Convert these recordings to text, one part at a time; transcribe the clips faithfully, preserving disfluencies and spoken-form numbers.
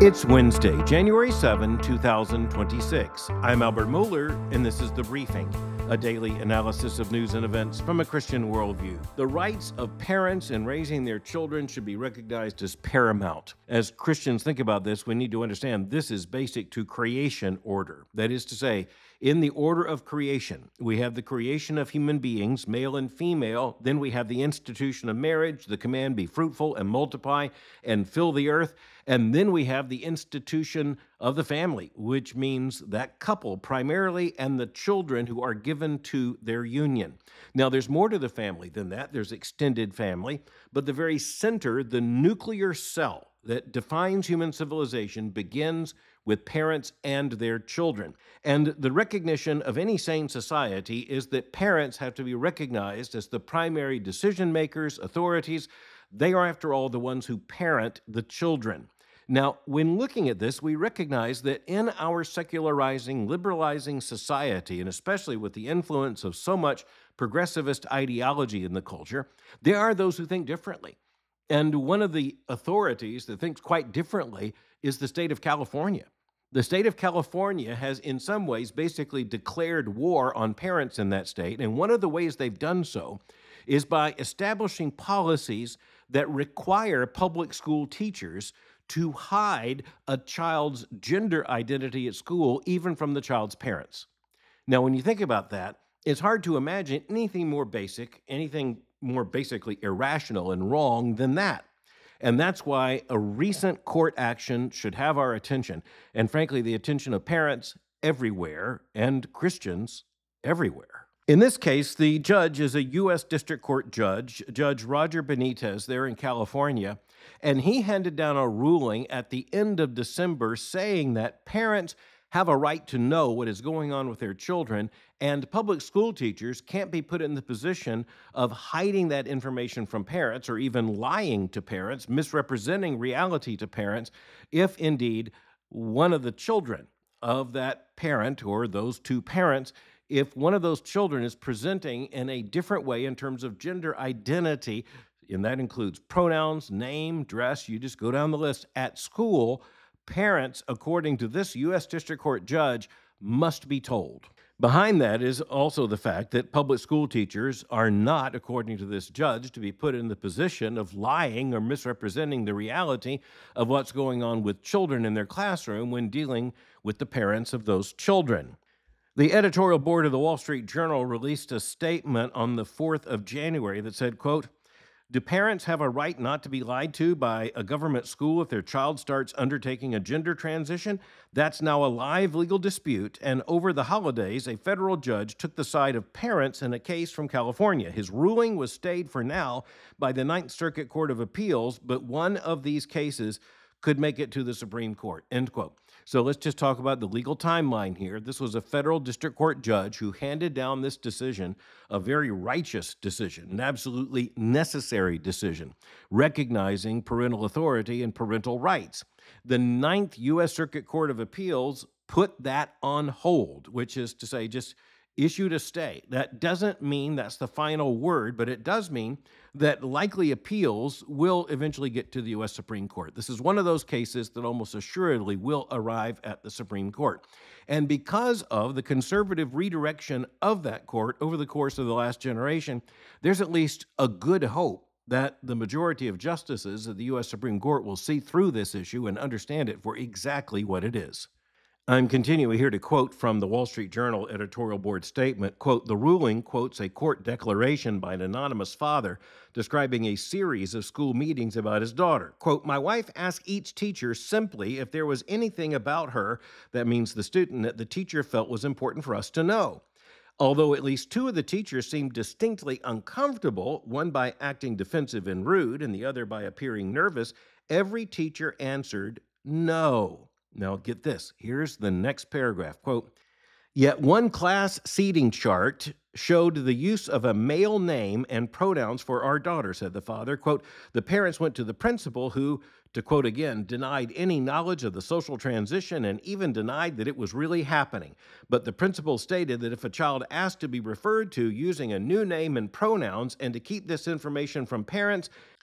It's Wednesday, January seventh, two thousand twenty-six. I'm Albert Mohler, and this is The Briefing, a daily analysis of news and events from a Christian worldview. The rights of parents in raising their children should be recognized as paramount. As Christians think about this, we need to understand this is basic to creation order. That is to say, in the order of creation, we have the creation of human beings, male and female. Then we have the institution of marriage, the command, be fruitful and multiply and fill the earth. And then we have the institution of the family, which means that couple primarily and the children who are given to their union. Now, there's more to the family than that. There's extended family, but the very center, the nuclear cell that defines human civilization, begins with parents and their children. And the recognition of any sane society is that parents have to be recognized as the primary decision makers, authorities. They are, after all, the ones who parent the children. Now, when looking at this, we recognize that in our secularizing, liberalizing society, and especially with the influence of so much progressivist ideology in the culture, there are those who think differently. And one of the authorities that thinks quite differently is the state of California. The state of California has, in some ways, basically declared war on parents in that state. And one of the ways they've done so is by establishing policies that require public school teachers to hide a child's gender identity at school, even from the child's parents. Now, when you think about that, it's hard to imagine anything more basic, anything more basically irrational and wrong than that. And that's why a recent court action should have our attention, and frankly, the attention of parents everywhere and Christians everywhere. In this case, the judge is a U S District Court judge, Judge Roger Benitez, there in California, and he handed down a ruling at the end of December saying that parents have a right to know what is going on with their children, and public school teachers can't be put in the position of hiding that information from parents or even lying to parents, misrepresenting reality to parents, if indeed one of the children of that parent or those two parents, if one of those children is presenting in a different way in terms of gender identity, and that includes pronouns, name, dress, you just go down the list, at school, parents, according to this U S District Court judge, must be told. Behind that is also the fact that public school teachers are not, according to this judge, to be put in the position of lying or misrepresenting the reality of what's going on with children in their classroom when dealing with the parents of those children. The editorial board of the Wall Street Journal released a statement on the fourth of January that said, quote, "Do parents have a right not to be lied to by a government school if their child starts undertaking a gender transition? That's now a live legal dispute, and over the holidays, a federal judge took the side of parents in a case from California. His ruling was stayed for now by the Ninth Circuit Court of Appeals, but one of these cases could make it to the Supreme Court," end quote. So let's just talk about the legal timeline here. This was a federal district court judge who handed down this decision, a very righteous decision, an absolutely necessary decision, recognizing parental authority and parental rights. The Ninth U S Circuit Court of Appeals put that on hold, which is to say just issued a stay. That doesn't mean that's the final word, but it does mean that likely appeals will eventually get to the U S Supreme Court. This is one of those cases that almost assuredly will arrive at the Supreme Court. And because of the conservative redirection of that court over the course of the last generation, there's at least a good hope that the majority of justices of the U S Supreme Court will see through this issue and understand it for exactly what it is. I'm continuing here to quote from the Wall Street Journal editorial board statement, quote, "The ruling quotes a court declaration by an anonymous father describing a series of school meetings about his daughter. Quote, "My wife asked each teacher simply if there was anything about her," that means the student, "that the teacher felt was important for us to know. Although at least two of the teachers seemed distinctly uncomfortable, one by acting defensive and rude and the other by appearing nervous, every teacher answered no." Now get this, here's the next paragraph, quote, "Yet one class seating chart showed the use of a male name and pronouns for our daughter," said the father. Quote, "The parents went to the principal who, to quote again, denied any knowledge of the social transition and even denied that it was really happening. But the principal stated that if a child asked to be referred to using a new name and pronouns and to keep this information from parents,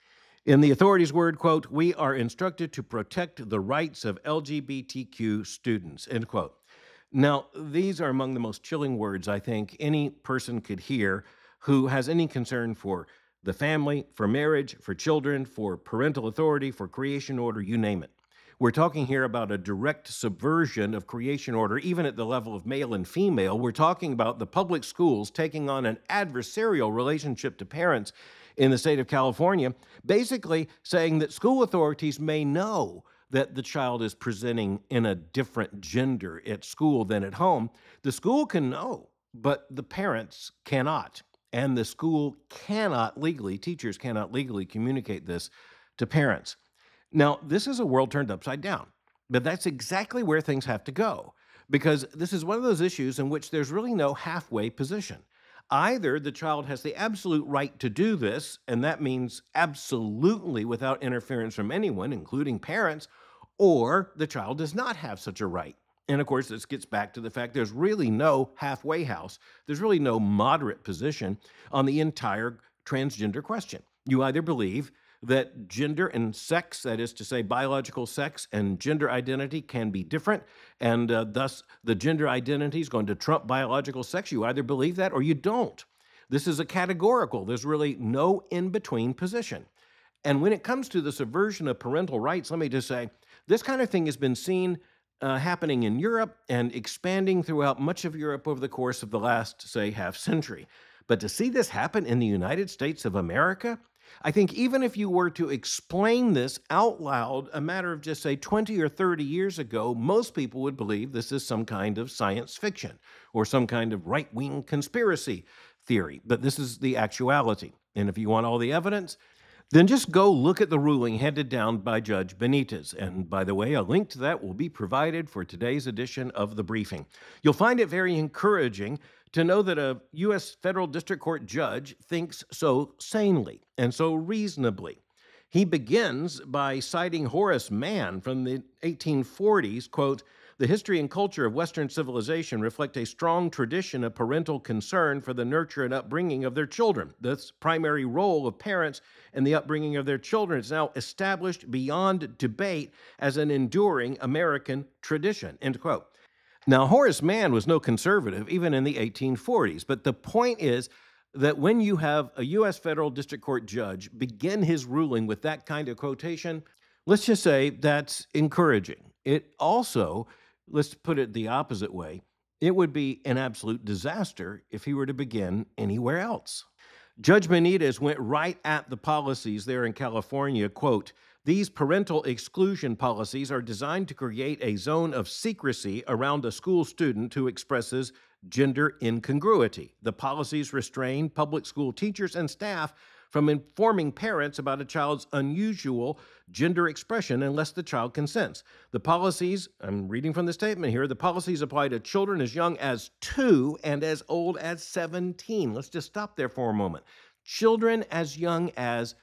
In the authorities' word, quote, "We are instructed to protect the rights of L G B T Q students," end quote. Now, these are among the most chilling words I think any person could hear who has any concern for the family, for marriage, for children, for parental authority, for creation order, you name it. We're talking here about a direct subversion of creation order, even at the level of male and female. We're talking about the public schools taking on an adversarial relationship to parents in the state of California, basically saying that school authorities may know that the child is presenting in a different gender at school than at home. The school can know, but the parents cannot. And the school cannot legally, teachers cannot legally communicate this to parents. Now, this is a world turned upside down, but that's exactly where things have to go, because this is one of those issues in which there's really no halfway position. Either the child has the absolute right to do this, and that means absolutely without interference from anyone, including parents, or the child does not have such a right. And of course, this gets back to the fact there's really no halfway house. There's really no moderate position on the entire transgender question. You either believe that gender and sex, that is to say biological sex and gender identity, can be different, and uh, thus the gender identity is going to trump biological sex. You either believe that or you don't. This is a categorical. There's really no in-between position. And when it comes to the subversion of parental rights, let me just say, this kind of thing has been seen uh, happening in Europe and expanding throughout much of Europe over the course of the last, say, half century. But to see this happen in the United States of America, I think even if you were to explain this out loud a matter of just, say, twenty or thirty years ago, most people would believe this is some kind of science fiction or some kind of right-wing conspiracy theory. But this is the actuality. And if you want all the evidence, then just go look at the ruling handed down by Judge Benitez. And by the way, a link to that will be provided for today's edition of The Briefing. You'll find it very encouraging to know that a U S federal district court judge thinks so sanely and so reasonably. He begins by citing Horace Mann from the eighteen forties, quote, "The history and culture of Western civilization reflect a strong tradition of parental concern for the nurture and upbringing of their children. This primary role of parents in the upbringing of their children is now established beyond debate as an enduring American tradition," end quote. Now, Horace Mann was no conservative, even in the eighteen forties, but the point is that when you have a U S federal district court judge begin his ruling with that kind of quotation, let's just say that's encouraging. It also, let's put it the opposite way, it would be an absolute disaster if he were to begin anywhere else. Judge Benitez went right at the policies there in California, quote, "These parental exclusion policies are designed to create a zone of secrecy around a school student who expresses gender incongruity. The policies restrain public school teachers and staff from informing parents about a child's unusual gender expression unless the child consents. The policies," I'm reading from the statement here, "the policies apply to children as young as two and as old as seventeen. Let's just stop there for a moment. Children as young as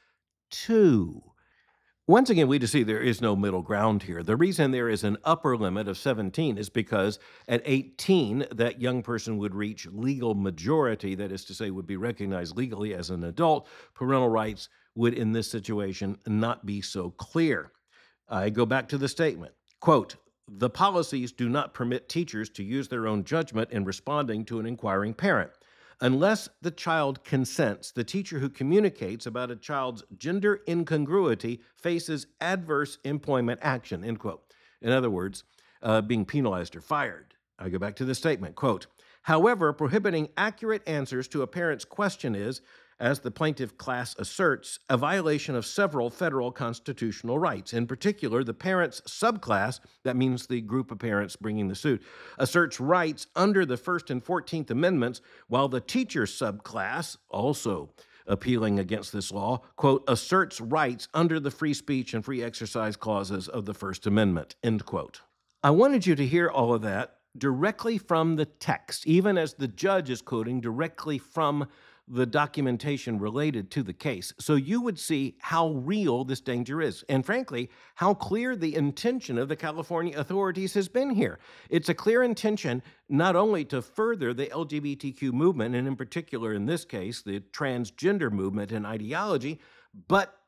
two. Once again, we just see there is no middle ground here. The reason there is an upper limit of seventeen is because at eighteen, that young person would reach legal majority, that is to say, would be recognized legally as an adult. Parental rights would, in this situation, not be so clear. I go back to the statement, quote, "The policies do not permit teachers to use their own judgment in responding to an inquiring parent. Unless the child consents, the teacher who communicates about a child's gender incongruity faces adverse employment action," end quote. In other words, uh, being penalized or fired. I go back to the statement, quote, "However, prohibiting accurate answers to a parent's question is, as the plaintiff class asserts, a violation of several federal constitutional rights. In particular, the parent's subclass," that means the group of parents bringing the suit, "asserts rights under the First and Fourteenth Amendments, while the teacher's subclass, also appealing against this law, quote, asserts rights under the free speech and free exercise clauses of the First Amendment," end quote. I wanted you to hear all of that directly from the text, even as the judge is quoting directly from the documentation related to the case, so you would see how real this danger is, and frankly, how clear the intention of the California authorities has been here. It's a clear intention not only to further the L G B T Q movement, and in particular in this case, the transgender movement and ideology, but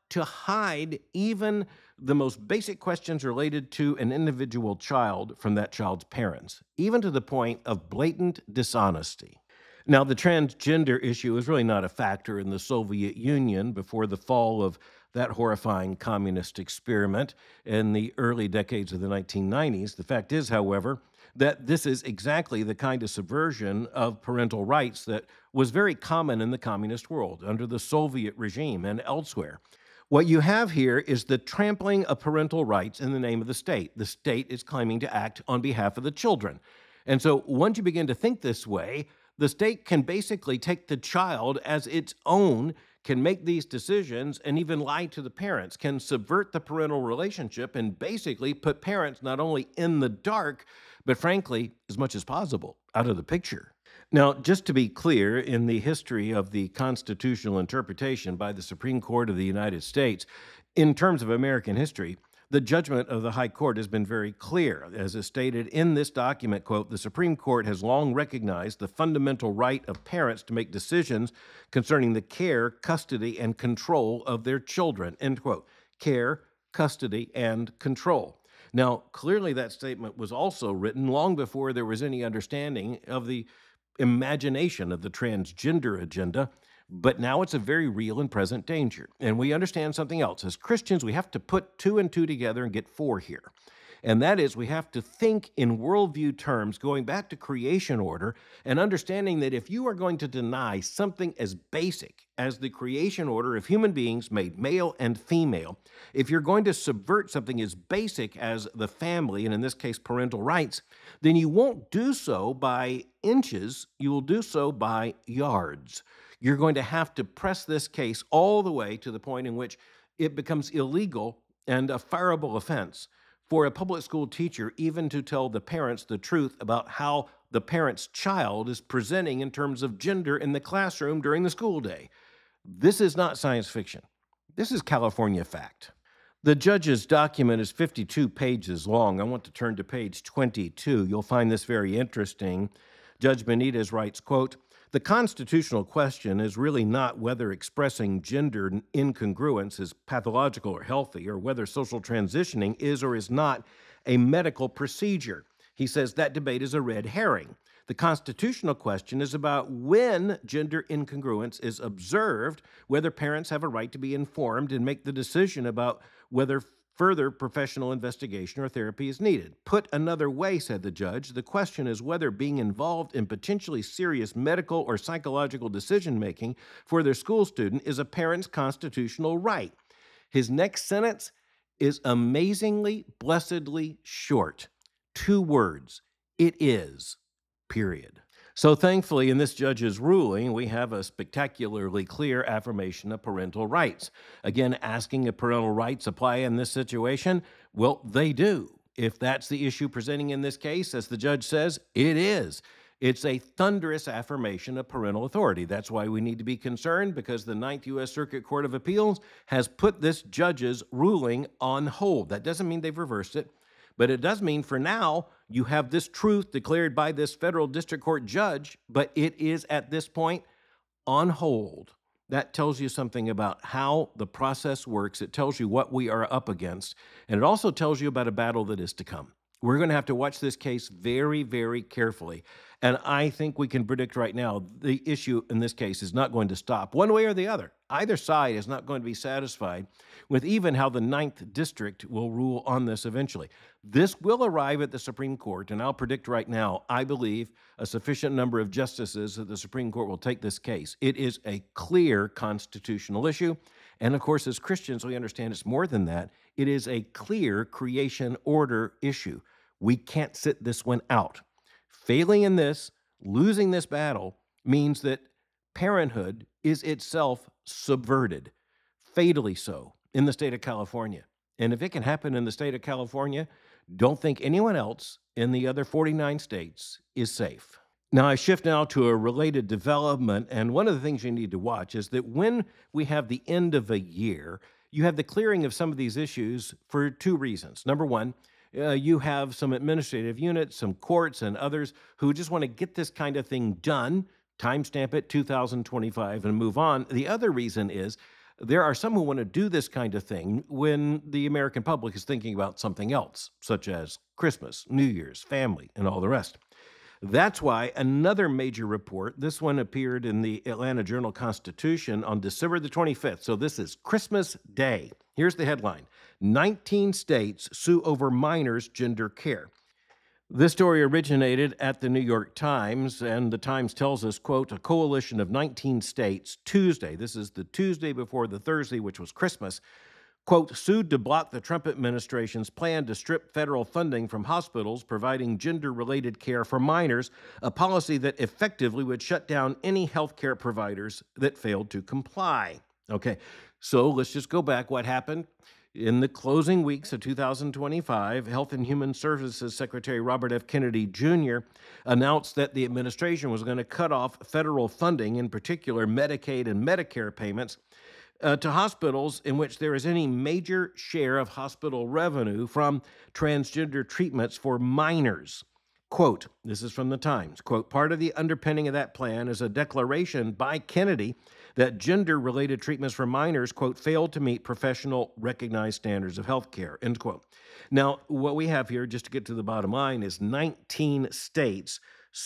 to hide even the most basic questions related to an individual child from that child's parents, even to the point of blatant dishonesty. Now, the transgender issue is really not a factor in the Soviet Union before the fall of that horrifying communist experiment in the early decades of the nineteen nineties. The fact is, however, that this is exactly the kind of subversion of parental rights that was very common in the communist world under the Soviet regime and elsewhere. What you have here is the trampling of parental rights in the name of the state. The state is claiming to act on behalf of the children. And so once you begin to think this way, the state can basically take the child as its own, can make these decisions, and even lie to the parents, can subvert the parental relationship and basically put parents not only in the dark, but frankly, as much as possible, out of the picture. Now, just to be clear, in the history of the constitutional interpretation by the Supreme Court of the United States, in terms of American history, the judgment of the High Court has been very clear. As is stated in this document, quote, the Supreme Court has long recognized the fundamental right of parents to make decisions concerning the care, custody, and control of their children, end quote. Care, custody, and control. Now, clearly that statement was also written long before there was any understanding of the imagination of the transgender agenda, but now it's a very real and present danger. And we understand something else. As Christians, we have to put two and two together and get four here. And that is, we have to think in worldview terms, going back to creation order, and understanding that if you are going to deny something as basic as the creation order of human beings made male and female, if you're going to subvert something as basic as the family, and in this case, parental rights, then you won't do so by inches, you will do so by yards. You're going to have to press this case all the way to the point in which it becomes illegal and a fireable offense for a public school teacher even to tell the parents the truth about how the parent's child is presenting in terms of gender in the classroom during the school day. This is not science fiction. This is California fact. The judge's document is fifty-two pages long. I want to turn to page twenty-two. You'll find this very interesting. Judge Benitez writes, quote, the constitutional question is really not whether expressing gender incongruence is pathological or healthy, or whether social transitioning is or is not a medical procedure. He says that debate is a red herring. The constitutional question is about when gender incongruence is observed, whether parents have a right to be informed and make the decision about whether further professional investigation or therapy is needed. Put another way, said the judge, the question is whether being involved in potentially serious medical or psychological decision-making for their school student is a parent's constitutional right. His next sentence is amazingly, blessedly short. Two words. It is, period. So thankfully, in this judge's ruling, we have a spectacularly clear affirmation of parental rights. Again, asking if parental rights apply in this situation, well, they do. If that's the issue presenting in this case, as the judge says, it is. It's a thunderous affirmation of parental authority. That's why we need to be concerned, because the Ninth U S Circuit Court of Appeals has put this judge's ruling on hold. That doesn't mean they've reversed it. But it does mean for now, you have this truth declared by this federal district court judge, but it is at this point on hold. That tells you something about how the process works. It tells you what we are up against, and it also tells you about a battle that is to come. We're going to have to watch this case very, very carefully. And I think we can predict right now the issue in this case is not going to stop one way or the other. Either side is not going to be satisfied with even how the Ninth District will rule on this eventually. This will arrive at the Supreme Court, and I'll predict right now, I believe a sufficient number of justices of the Supreme Court will take this case. It is a clear constitutional issue. And of course, as Christians, we understand it's more than that. It is a clear creation order issue. We can't sit this one out. Failing in this, losing this battle, means that parenthood is itself subverted, fatally so, in the state of California. And if it can happen in the state of California, don't think anyone else in the other forty-nine states is safe. Now, I shift now to a related development, and one of the things you need to watch is that when we have the end of a year, you have the clearing of some of these issues for two reasons. Number one, Uh, you have some administrative units, some courts, and others who just want to get this kind of thing done, timestamp it two thousand twenty-five, and move on. The other reason is there are some who want to do this kind of thing when the American public is thinking about something else, such as Christmas, New Year's, family, and all the rest. That's why another major report, this one appeared in the Atlanta Journal-Constitution on December the twenty-fifth. So this is Christmas Day. Here's the headline: nineteen states sue over minors' gender care. This story originated at the New York Times, and the Times tells us, quote, a coalition of nineteen states Tuesday, this is the Tuesday before the Thursday, which was Christmas, quote, sued to block the Trump administration's plan to strip federal funding from hospitals providing gender-related care for minors, a policy that effectively would shut down any health care providers that failed to comply. Okay, so let's just go back. What happened? In the closing weeks of two thousand twenty-five, Health and Human Services Secretary Robert F. Kennedy Junior announced that the administration was going to cut off federal funding, in particular Medicaid and Medicare payments, uh, to hospitals in which there is any major share of hospital revenue from transgender treatments for minors. Quote, this is from the Times, quote, part of the underpinning of that plan is a declaration by Kennedy that gender-related treatments for minors, quote, failed to meet professional recognized standards of health care, end quote. Now, what we have here, just to get to the bottom line, is nineteen states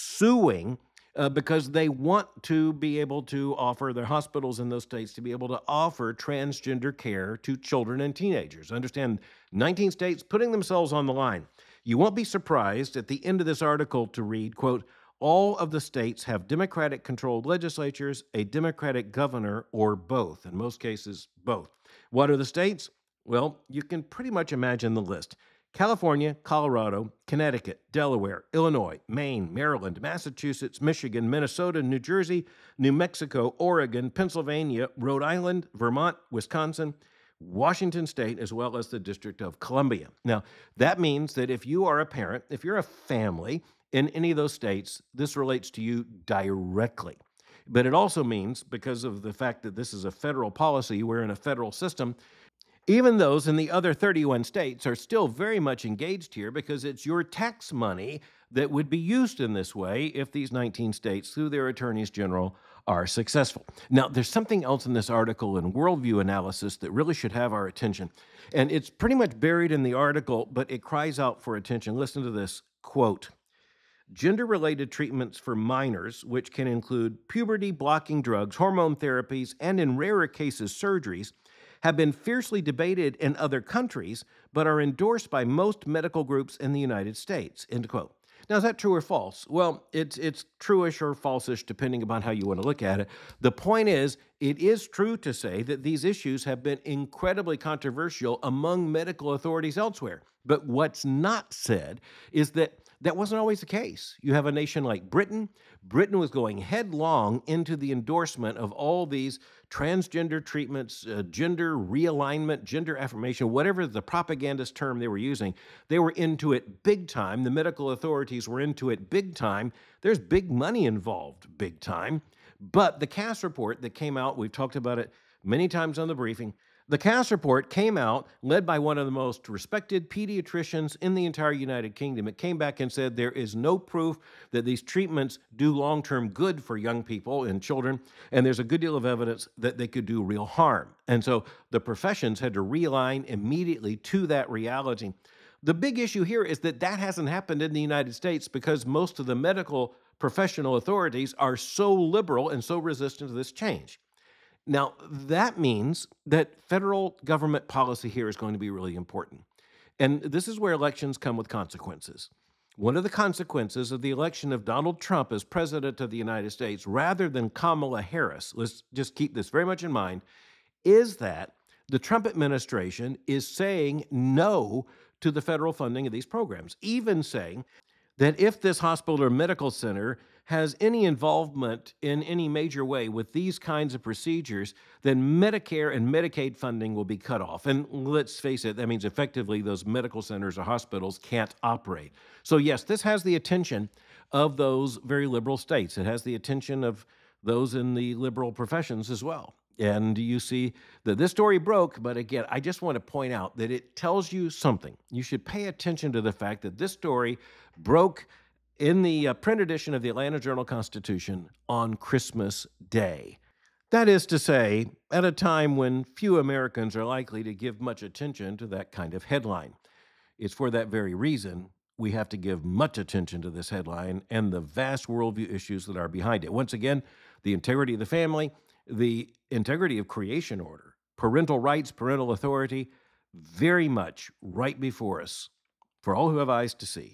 suing uh, because they want to be able to offer, their hospitals in those states to be able to offer transgender care to children and teenagers. Understand, nineteen states putting themselves on the line. You won't be surprised at the end of this article to read, quote, all of the states have Democratic-controlled legislatures, a Democratic governor, or both. In most cases, both. What are the states? Well, you can pretty much imagine the list. California, Colorado, Connecticut, Delaware, Illinois, Maine, Maryland, Massachusetts, Michigan, Minnesota, New Jersey, New Mexico, Oregon, Pennsylvania, Rhode Island, Vermont, Wisconsin, Washington State, as well as the District of Columbia. Now, that means that if you are a parent, if you're a family in any of those states, this relates to you directly. But it also means, because of the fact that this is a federal policy, we're in a federal system, even those in the other thirty-one states are still very much engaged here because it's your tax money that would be used in this way if these nineteen states, through their attorneys general, are successful. Now, there's something else in this article in worldview analysis that really should have our attention. And it's pretty much buried in the article, but it cries out for attention. Listen to this, quote, gender-related treatments for minors, which can include puberty-blocking drugs, hormone therapies, and in rarer cases, surgeries, have been fiercely debated in other countries, but are endorsed by most medical groups in the United States, end quote. Now, is that true or false? Well, it's it's true-ish or false-ish, depending upon how you want to look at it. The point is, it is true to say that these issues have been incredibly controversial among medical authorities elsewhere. But what's not said is that that wasn't always the case. You have a nation like Britain. Britain was going headlong into the endorsement of all these transgender treatments, uh, gender realignment, gender affirmation, whatever the propagandist term they were using. They were into it big time. The medical authorities were into it big time. There's big money involved big time. But the Cass report that came out, we've talked about it many times on the briefing, the Cass report came out, led by one of the most respected pediatricians in the entire United Kingdom. It came back and said there is no proof that these treatments do long-term good for young people and children, and there's a good deal of evidence that they could do real harm. And so the professions had to realign immediately to that reality. The big issue here is that that hasn't happened in the United States because most of the medical professional authorities are so liberal and so resistant to this change. Now, that means that federal government policy here is going to be really important. And this is where elections come with consequences. One of the consequences of the election of Donald Trump as president of the United States, rather than Kamala Harris, let's just keep this very much in mind, is that the Trump administration is saying no to the federal funding of these programs, even saying that if this hospital or medical center has any involvement in any major way with these kinds of procedures, then Medicare and Medicaid funding will be cut off. And let's face it, that means effectively those medical centers or hospitals can't operate. So yes, this has the attention of those very liberal states. It has the attention of those in the liberal professions as well. And you see that this story broke, but again, I just want to point out that it tells you something. You should pay attention to the fact that this story broke in the uh, print edition of the Atlanta Journal-Constitution on Christmas Day. That is to say, at a time when few Americans are likely to give much attention to that kind of headline. It's for that very reason we have to give much attention to this headline and the vast worldview issues that are behind it. Once again, the integrity of the family, the integrity of creation order, parental rights, parental authority, very much right before us for all who have eyes to see.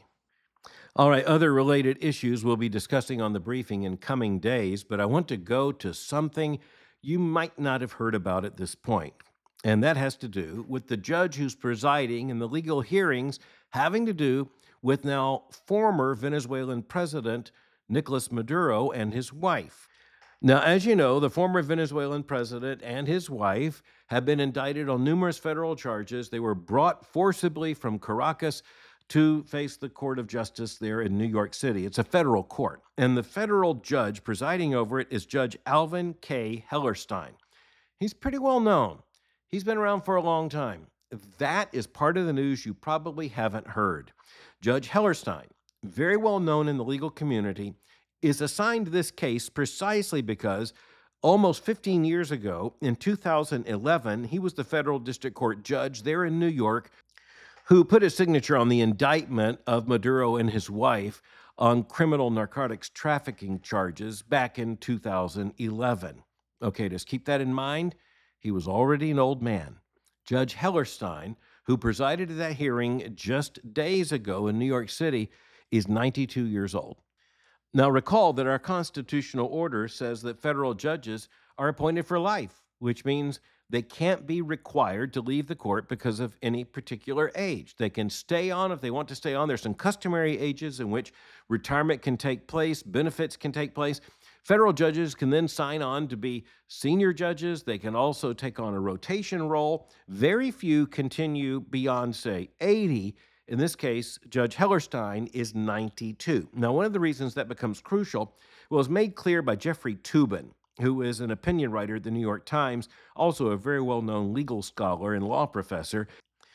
All right, other related issues we'll be discussing on the briefing in coming days, but I want to go to something you might not have heard about at this point. And that has to do with the judge who's presiding in the legal hearings having to do with now former Venezuelan President Nicolas Maduro and his wife. Now, as you know, the former Venezuelan president and his wife have been indicted on numerous federal charges. They were brought forcibly from Caracas to face the Court of Justice there in New York City. It's a federal court, and the federal judge presiding over it is Judge Alvin K. Hellerstein. He's pretty well known. He's been around for a long time. That is part of the news you probably haven't heard. Judge Hellerstein, very well known in the legal community, is assigned this case precisely because almost fifteen years ago, in two thousand eleven, he was the federal district court judge there in New York who put his signature on the indictment of Maduro and his wife on criminal narcotics trafficking charges back in two thousand eleven. Okay, just keep that in mind. He was already an old man. Judge Hellerstein, who presided at that hearing just days ago in New York City, is ninety-two years old. Now, recall that our constitutional order says that federal judges are appointed for life, which means they can't be required to leave the court because of any particular age. They can stay on if they want to stay on. There's some customary ages in which retirement can take place, benefits can take place. Federal judges can then sign on to be senior judges. They can also take on a rotation role. Very few continue beyond, say, eighty. In this case, Judge Hellerstein is ninety-two. Now, one of the reasons that becomes crucial was made clear by Jeffrey Toobin, who is an opinion writer at the New York Times, also a very well-known legal scholar and law professor.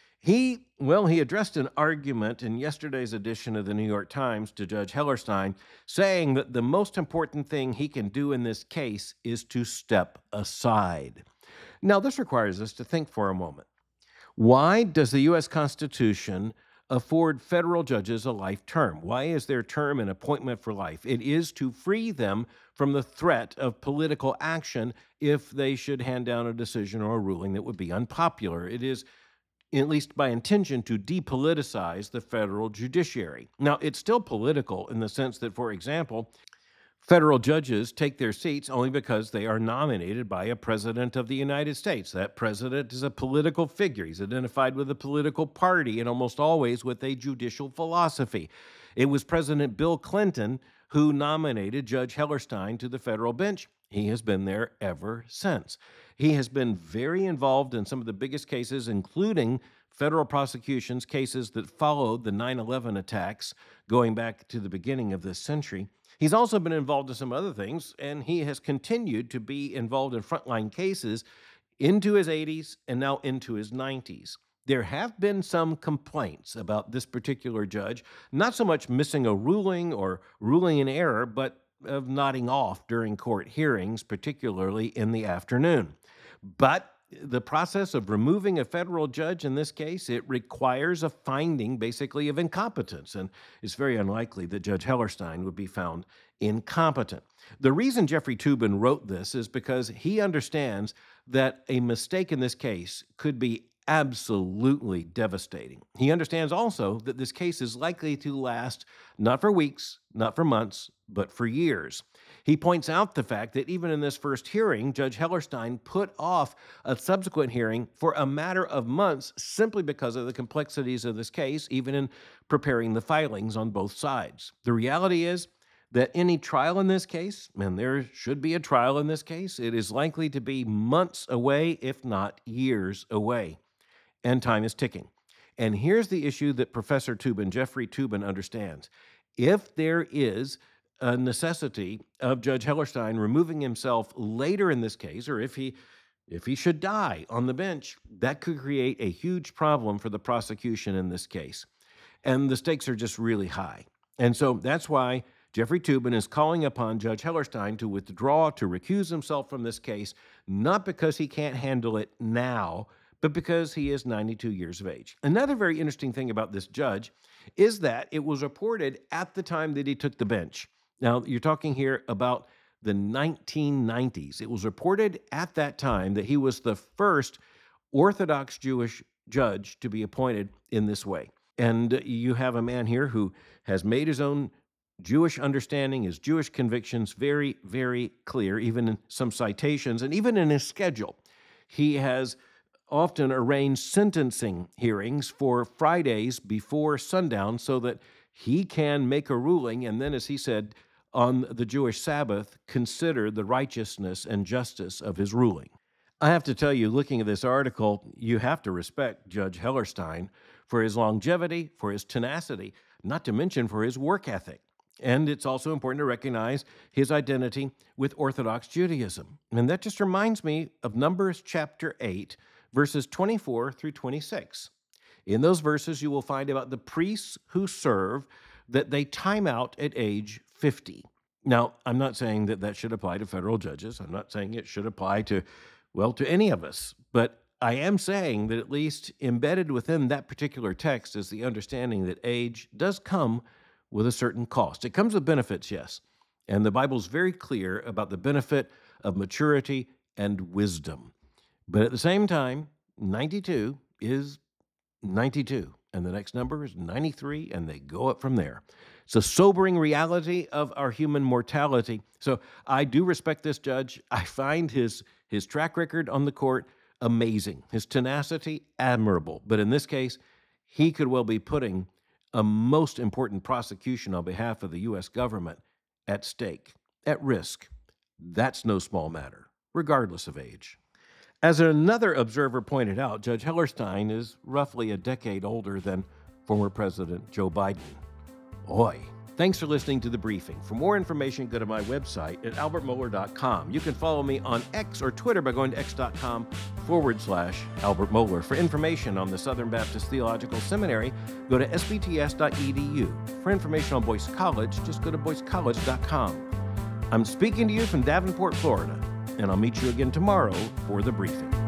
He, well, he addressed an argument in yesterday's edition of the New York Times to Judge Hellerstein, saying that the most important thing he can do in this case is to step aside. Now, this requires us to think for a moment. Why does the U S Constitution afford federal judges a life term? Why is their term an appointment for life? It is to free them from the threat of political action if they should hand down a decision or a ruling that would be unpopular. It is, at least by intention, to depoliticize the federal judiciary. Now, it's still political in the sense that, for example, federal judges take their seats only because they are nominated by a president of the United States. That president is a political figure. He's identified with a political party and almost always with a judicial philosophy. It was President Bill Clinton who nominated Judge Hellerstein to the federal bench. He has been there ever since. He has been very involved in some of the biggest cases, including federal prosecutions, cases that followed the nine eleven attacks going back to the beginning of this century. He's also been involved in some other things, and he has continued to be involved in frontline cases into his eighties and now into his nineties. There have been some complaints about this particular judge, not so much missing a ruling or ruling in error, but of nodding off during court hearings, particularly in the afternoon. But the process of removing a federal judge in this case, it requires a finding basically of incompetence, and it's very unlikely that Judge Hellerstein would be found incompetent. The reason Jeffrey Toobin wrote this is because he understands that a mistake in this case could be absolutely devastating. He understands also that this case is likely to last not for weeks, not for months, but for years. He points out the fact that even in this first hearing, Judge Hellerstein put off a subsequent hearing for a matter of months simply because of the complexities of this case, even in preparing the filings on both sides. The reality is that any trial in this case, and there should be a trial in this case, it is likely to be months away, if not years away. And time is ticking. And here's the issue that Professor Toobin, Jeffrey Toobin, understands. If there is a necessity of Judge Hellerstein removing himself later in this case, or if he if he should die on the bench, that could create a huge problem for the prosecution in this case. And the stakes are just really high. And so that's why Jeffrey Toobin is calling upon Judge Hellerstein to withdraw, to recuse himself from this case, not because he can't handle it now, but because he is ninety-two years of age. Another very interesting thing about this judge is that it was reported at the time that he took the bench. Now, you're talking here about the nineteen nineties. It was reported at that time that he was the first Orthodox Jewish judge to be appointed in this way. And you have a man here who has made his own Jewish understanding, his Jewish convictions very, very clear, even in some citations and even in his schedule. He has often arranged sentencing hearings for Fridays before sundown so that he can make a ruling and then, as he said, on the Jewish Sabbath, consider the righteousness and justice of his ruling. I have to tell you, looking at this article, you have to respect Judge Hellerstein for his longevity, for his tenacity, not to mention for his work ethic. And it's also important to recognize his identity with Orthodox Judaism. And that just reminds me of Numbers chapter eight, verses twenty-four through twenty-six. In those verses, you will find about the priests who serve that they time out at age fifty. Now, I'm not saying that that should apply to federal judges. I'm not saying it should apply to, well, to any of us. But I am saying that at least embedded within that particular text is the understanding that age does come with a certain cost. It comes with benefits, yes. And the Bible's very clear about the benefit of maturity and wisdom. But at the same time, ninety-two is ninety-two, and the next number is ninety-three, and they go up from there. It's a sobering reality of our human mortality. So I do respect this judge. I find his, his track record on the court amazing, his tenacity admirable. But in this case, he could well be putting a most important prosecution on behalf of the U S government at stake, at risk. That's no small matter, regardless of age. As another observer pointed out, Judge Hellerstein is roughly a decade older than former President Joe Biden. Oy. Thanks for listening to The Briefing. For more information, go to my website at albert mohler dot com. You can follow me on X or Twitter by going to x.com forward slash Albert Mohler. For information on the Southern Baptist Theological Seminary, go to s b t s dot e d u. For information on Boyce College, just go to boyce college dot com. I'm speaking to you from Davenport, Florida, and I'll meet you again tomorrow for The Briefing.